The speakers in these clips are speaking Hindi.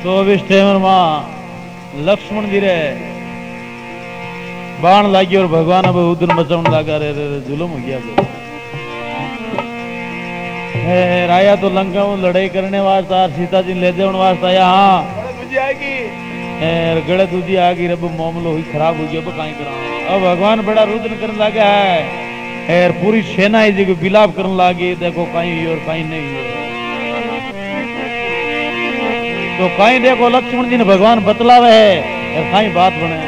तो इस टाइम मां लक्ष्मण जी रे बाण लागी और भगवान अब उधर मचाने लगा रे जुलम हो गया। राया तो लंका में लड़ाई करने वास्ता सीता जी ले जाने वास्ता आया। हाँ गड़े दूधी आ गई रब मामलो हुई खराब हो गया। अब कहीं करा अब भगवान बड़ा रुद्र करने लगा है और पूरी सेना जी को विलाप करने लगी। देखो कहीं और कहीं नहीं हो तो कहीं देखो लक्ष्मण जी ने भगवान बतलावे है और कहीं बात बने।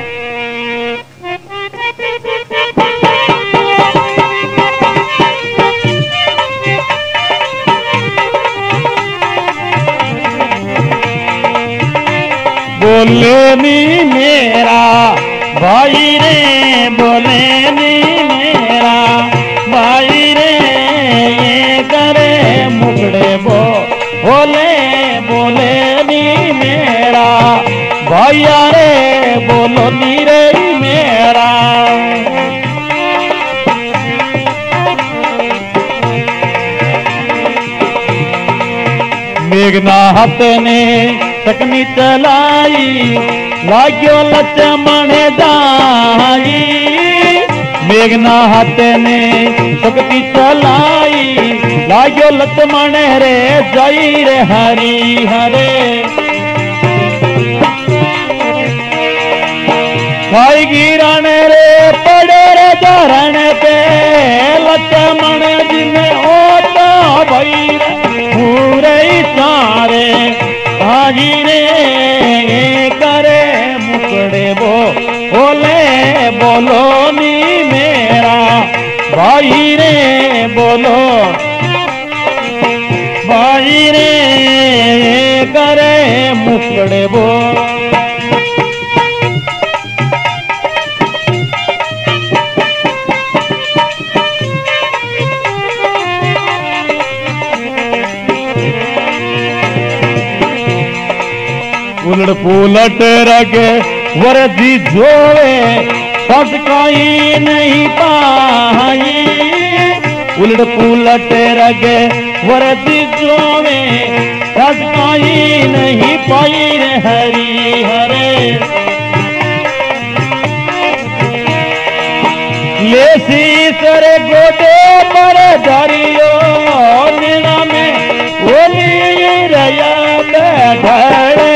बोले नी मेरा भाई रे बोले नी मेरा भाई रे ये करे मुकड़े बोले बोले नी मेरा भैया रे बोलो नी रे मेरा। मेघनाथ ने सकनी चलाई लाग्यो लक्ष्मण दाई। मेघनाथ ने शक्ति चलाई लाग्यो लक्ष्मण रे जय रे हरि हरे। भाई गिरण रे पड़े रे धरण पे लक्ष्मण जी ने होता भई पूरे सारे भागी रे करे मुकड़े बोले बोलो नी मेरा भाई रे बोलो भाई रे करे मुकड़े उलट पुलट रगे वरदी जोवे सस कोई नहीं पाई। उलट पुलट रगे वरदी जोवे सस कोई नहीं पाई रे हरि हरे। ले शीसर गोदे पर धरियो नीना में ओली रया ढाले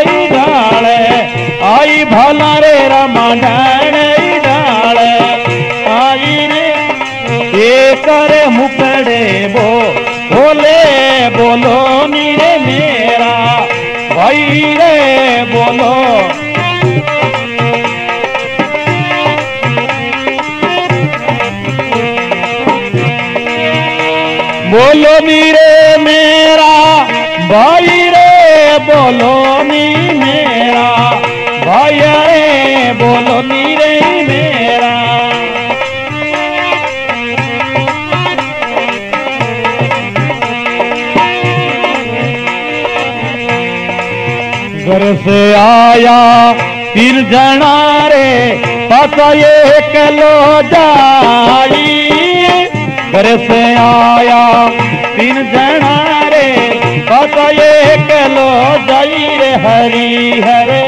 आई भला रे रमा ढाले ढाले आई रे ये करे मुकड़े बोले बोलो नी रे मेरा भाई रे बोलो बोलो नी रे मेरा भाई रे बोलो नी मेरा भाई रे बोलो नी रे मेरा। घर से आया 3 जना रे पता ये कलो जाई। घर से आया 3 जना रे पता ये कलो जाई रे हरि हरे।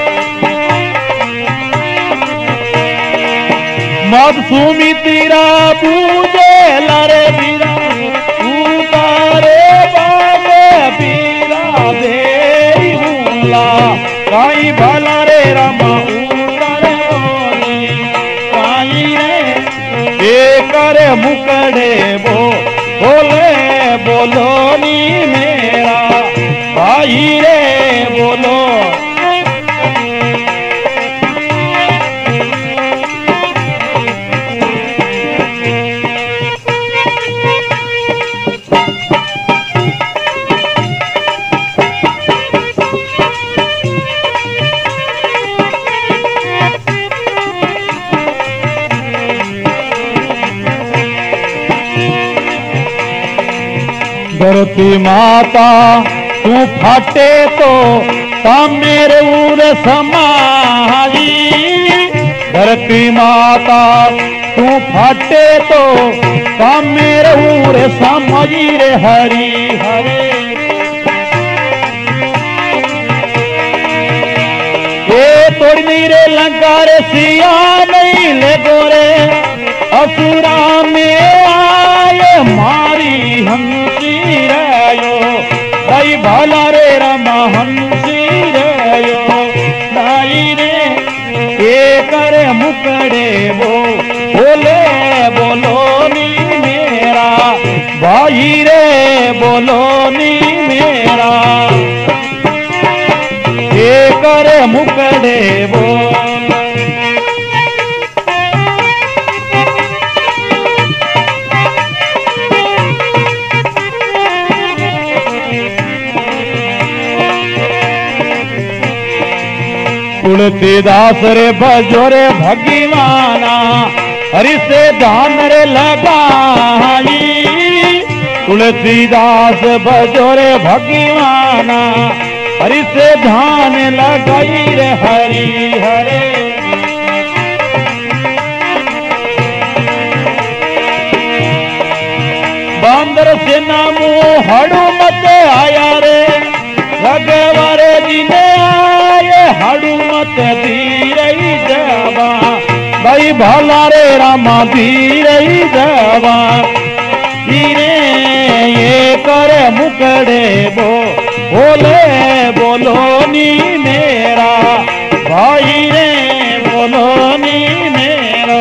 मत सुमी तेरा बूझे लारे बीरा उतारे बाबे बीरा दे हुला काई भला रे रमा उतारे बोली काई रे ये करे मुकड़े बोले बोलो नी मेरा भाई रे बोलो धरती माता तू फाटे तो मेरे उर समाई। धरती माता तू फाटे तो मेरे उर समाई रे हरि हरे। लंकार सिया नहीं ले गोरे असुरा में आए मारी हंसी रयो भाई भाला रे रामा हंसी रयो भाई रे ये करे मुकड़े वो बोले बोलो नी मेरा भाई रे बोलो नी मेरा ये करे मुकड़े वो तुलसीदास रे भजोरे भगवाना हरि से धान रे लगाई तुलसीदास भजोरे भगवाना हरि से धान लगाई रे हरि हरे बांदर से नामो हड़ू मत आया रे भगवारे दिने आए हड़ू मत धीरई देवा भाई भला रे रामा धीरई देवा धीरे ये करे मुकड़े बो बोले बोलो नी मेरा भाई रे बोलो नी मेरा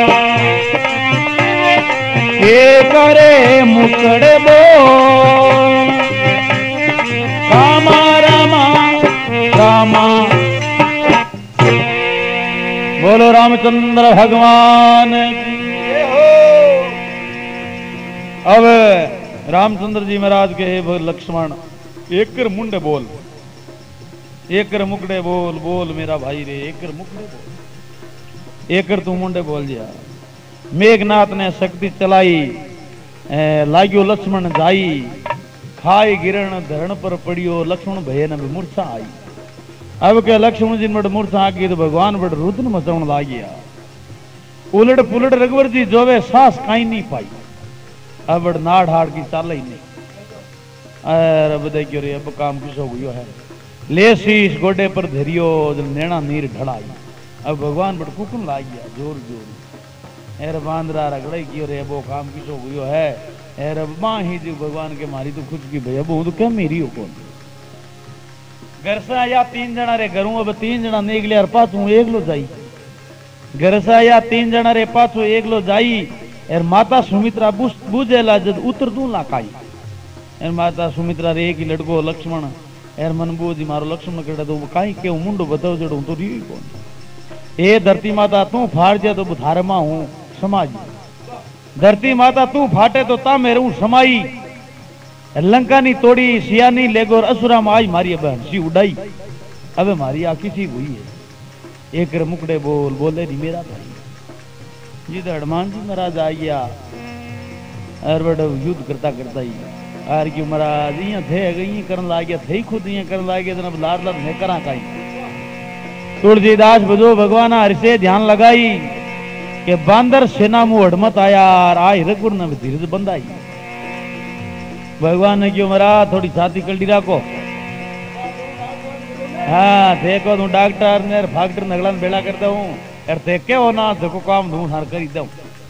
ये करे मुकड़े बो रामा रामा रामा बोलो रामचंद्र भगवान की हो। अब रामचंद्र जी महाराज के हे लक्ष्मण एकर मुंडे बोल एकर मुकड़े बोल बोल मेरा भाई रे एकर मुकड़े बोल एकर तू मुंडे बोल जा मेघनाथ ने शक्ति चलाई लाग्यो लक्ष्मण जाई खाई गिरण धरण पर पड़ियो लक्ष्मण भय न मूर्छा आई अब के लक्ष्मण जी बड़ मूर्छा आ गई तो भगवान बड़ रुदन मचाउण लागिया उलट पुलट रघुवर जी जोवे सांस काई नहीं पाई अब बड़ नाड़ हाड़ की चाल ही नहीं अरे बदे क्यों रे अब काम किसो गयो है ले शीश गोडे पर धरियो नैना नीर ढड़ाई अब भगवान बड़ कुकुन लाग गया जोर जोर एर बांदरा रगड़े क्यों रे वो काम किसो गयो है एर अब मां ही जो भगवान के मारी तो खुद की भैया वो तो क्या मेरी हो कौन घर से आया 3 जना रे घरों अब 3 जना निकले और पाछू एक लो जाई घर से आया 3 जना रे पाछू एक लो जाई एर माता सुमित्रा बुझेला जद उतर दू लाकाई एर माता सुमित्रा रे एक ही लड़को लक्ष्मण एर मन बोझी मारो लक्ष्मण कड़ा तो काई के मुंडो बताओ जड़ो तो री कौन ए धरती माता तू फाड़ जा तो धारमा हूं समाज धरती माता तू फाटे तो ता मेरे हूं समाई लंका नी तोड़ी सियानी लेगोर असुरा में आज मारी अब हंसी उड़ाई अब मारी आखी सी हुई है एक मुकड़े बोल बोले नहीं मेरा भाई जी तो हनुमान जी महाराज आ गया और बड़ा युद्ध करता करता ही आर क्यों महाराज यहाँ थे गई करन लाग गया थे खुद यहाँ करन लाग गया अब लार लार मैं करा कहीं तुलसीदास बजो भगवान हरि से ध्यान लगाई कि बांदर सेना मुंह हड़मत आया और आय रघुर ने धीरज बंधाई भगवान ने क्यों मरा थोड़ी छाती कल्डी राखो हाँ देखो तू डॉक्टर ने फैक्टर नगलन बेड़ा करता हूँ यार देखे हो ना देखो काम धूम हार कर दू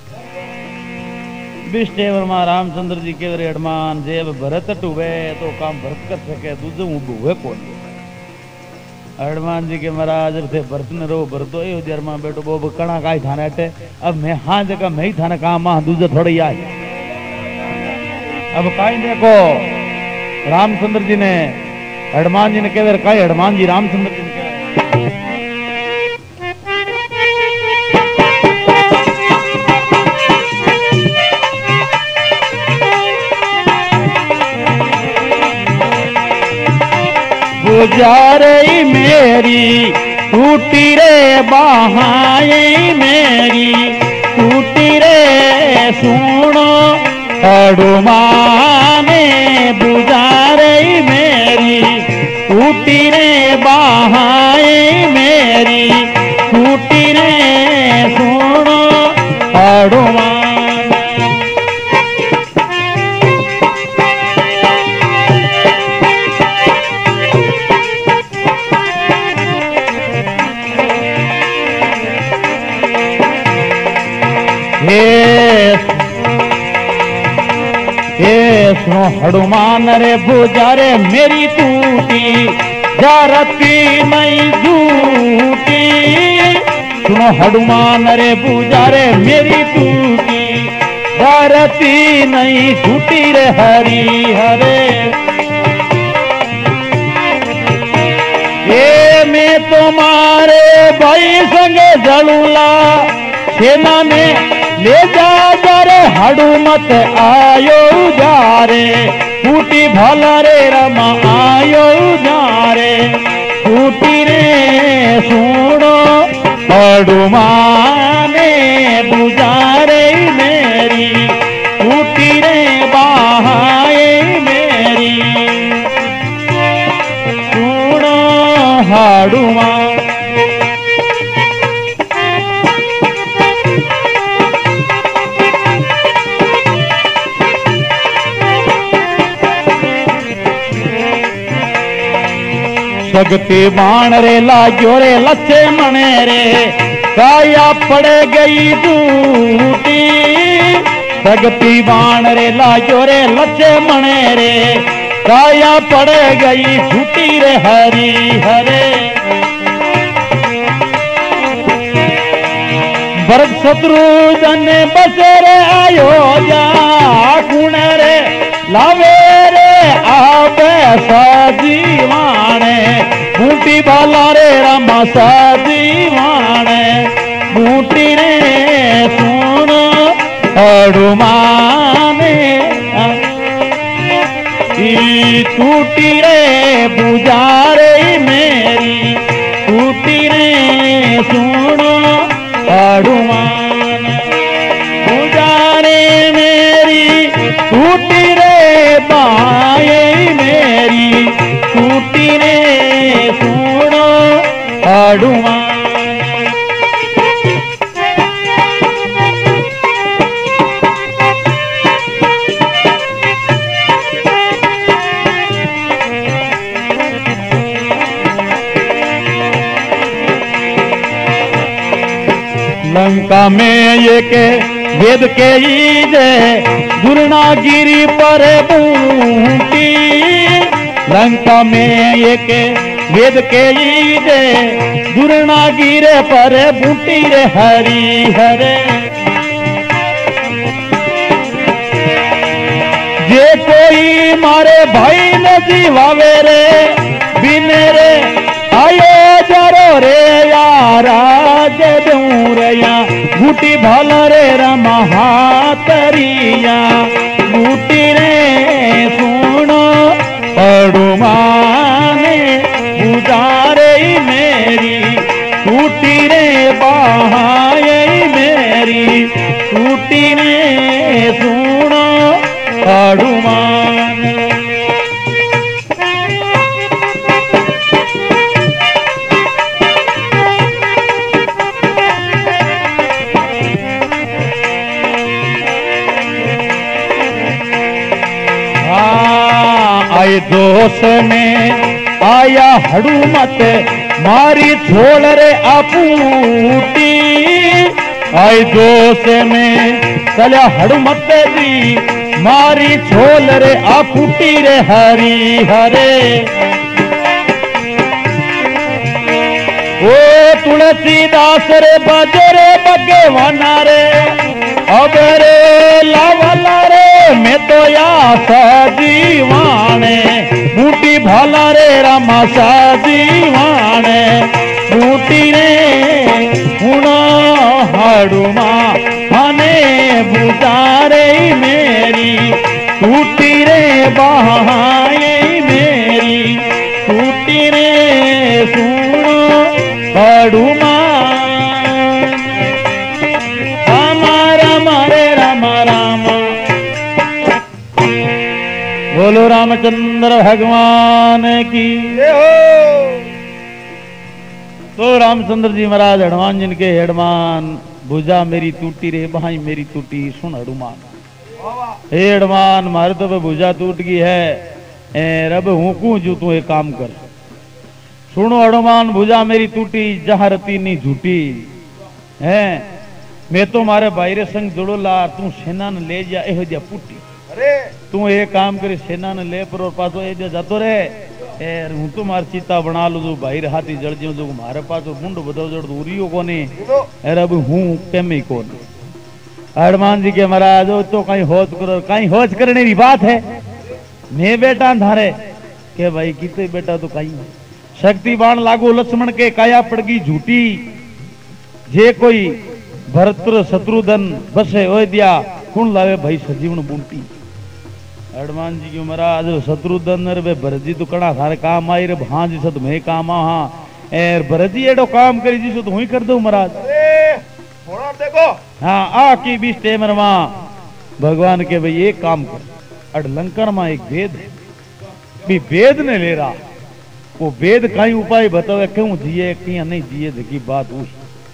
विष्टे वर्मा रामचंद्र जी के हनुमान जेब भरत टूबे तो काम भरत कर सके दूजे हुए कौन हनुमान जी के महाराज थे भरत ने रो भरतो ए जरमा बेटो वो कणा काई थाने अटे अब मैं हाँ जगह मैं ही थाने काम मां दूजे थोड़े ही आए अब काई देखो रामचंद्र जी ने हनुमान जी ने कह काई हनुमान जी रामचंद्र जी ने गुजारे मेरी टूटी रे बाहाई मेरी टूटी रे सुनो हनुमाने बुझारे मेरी टूटी रे बाहाई मेरी टूटी रे सुनो हनुमान हे सुनो हनुमान रे भुजा रे मेरी टूटी जारती नहीं झूठी। सुनो हनुमान रे भुजा रे मेरी टूटी जारती नहीं झूठी रे हरि हरे। ये मैं तुम्हारे भाई संग जलूला सेना में ले जा रे हनुमत आयो जा रे टूटी भला रे रमा आयो जा रे टूटी रे सुनो हनुमाने बुझा रे मेरी टूटी रे बाहाए मेरी सुनो हनुमान। सगती बाण रे लाग्यो रे लच्छे मने रे काया पड़ गई टूटी। सगती बाण रे लाग्यो रे लच्छे मने रे काया पड़ गई छूटी रे हरि हरे। भरत शत्रुघ्न बसरे अयोध्या गुण रे लावे रे आवे सजीवाणे बूटी बाला रे रामा सजीवाणे बूटी रे सुन हनुमाने टूटी रे बुझा रे मेरी टूटी रे सुनो हनुमान बुझा रे मेरी टूटी रे बाए मेरी टूटी रे सुनो हनुमान। लंका में ये के वेद के ईजे दुर्नागिरी पर बूटी। लंका में ये के वेद के ईजे दुर्नागिरे पर बूटी रे हरि हरे। जे कोई मारे भाई न जीवावे रे बिने रे आयो जरो रे यारा जदूरया बूटी भल रे रमा हातरिया बूटी रे सुनो हनुमाने बुझा रे मेरी टूटी रे बाहाए मेरी टूटी रे सुनो हनुमान। आए दोष में आया हनुमत मारी छोड़ रे अपूटी। आए दोष में चला हनुमत जी मारी छोड़ रे अपूटी रे हरि हरे। ओ तुलसीदास रे बजरे भगवाना रे अब रे लावला रे मैं तो या सजीवाणे बूटी भला रे रामा सजीवाणे बूटी रे हुणा हनुमाने बुझा रे मेरी टूटी रे बाहाए मेरी टूटी रे सुनो हनुमान। राम राम रे राम राम बोलो रामचंद्र भगवान की जय हो। तो रामचंद्र जी महाराज हनुमान जिनके हनुमान भुजा मेरी टूटी रे भाई मेरी टूटी सुन हनुमान। हे हनुमान मारे तो भुजा टूट गई है रब हूं कू जो तू एक काम कर। सुनो हनुमान भुजा मेरी टूटी जहां रती नी झूठी है मैं तो मारे भाई रे संग जुड़ो ला तू सेना ने ले जा एहो जा पुटी अरे तू एक काम करे सेना ने ले पर और पाछो ए जो जातो रे यार हूं तो मार चीता बना लू जो भाई रे हाथी जड़ जो जो मारे पाछो मुंड बदल जड़ दूरियो कोनी अरे अब हूं केमी कोनी हनुमान जी के महाराज तो कहीं होश करो कहीं होश करने की बात है मैं बेटा धारे के भाई किते बेटा तो कहीं शक्तिवान लागू लक्ष्मण के काया पड़गी झूठी जे कोई भरत शत्रुधन बसे हो दिया कौन लावे भाई सजीवन बूंटी हनुमान जी के महाराज शत्रुधन रे भरत जी तो कड़ा सारे काम आई रे हाँ जी सद मैं काम हाँ एर भरत जी एडो काम करी जी तो हुई कर दो महाराज थोड़ा देखो हाँ आ की बीच टेमर मां भगवान के भाई एक काम कर अड़ लंकर मां एक वेद है भी वेद ने ले रहा वो वेद कहीं उपाय बतावे क्यों जिए क्यों नहीं जिए देखी बात उस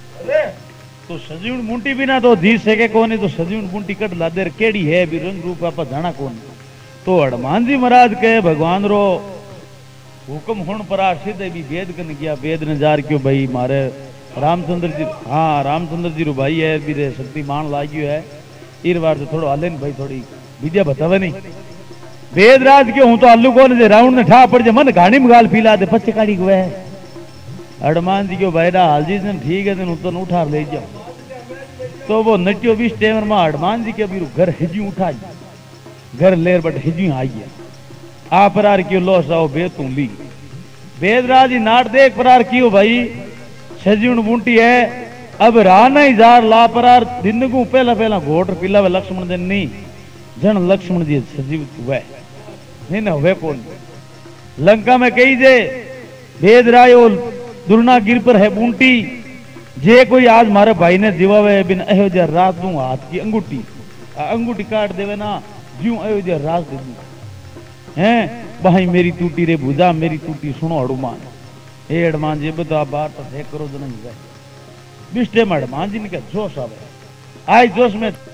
तो सजीवन मुंटी बिना तो जी सके कोनी तो सजीवन मुंटी कट ला दे केड़ी है भी रंग रूप आप जाना कौन तो हनुमान जी महाराज के भगवान रो हुक्म होने पर सीधे भी वेद कन गया वेद ने जार क्यों भाई मारे रामचंद्र जी हाँ रामचंद्र जी रो भाई है भी शक्तिमान लाग्यो है इर बार तो थोड़ा हले भाई थोड़ी विद्या बतावे नहीं वेदराज के हूं तो अल्लू को ने राउंड ने ठा पड़ जे मन घाणी में गाल पीला दे पच्चे काड़ी को है हनुमान जी को भाईरा हालजी ने ठीक है तेन तो उठा ले जाओ तो वो नटियो बीस टेमर में हनुमान जी के अभी घर हिजी उठा घर लेर बट हिजी आई है आ परार क्यों लोस आओ बे तू ली वेदराज नाट देख परार क्यों भाई सजीवन बूंटी है अब राना ही जार ला परार दिन को पहला पहला घोट पीला लक्ष्मण दिन नहीं जन लक्ष्मण जी सजीव हुए नहीं ना हुए कौन लंका में कही जे वेदराज दुर्ना गिर पर है बूंटी जे कोई आज मारे भाई ने दिवावे बिन अहो जे रात दू हाथ की अंगूठी काट देवे ना ज्यों अहो जे रात दे दू हैं भाई मेरी टूटी रे भुजा मेरी टूटी सुनो हनुमान ए हनुमान जी बता बात है करो नहीं बिस्टे में हनुमान जी ने क्या जोश आवे आज जोश में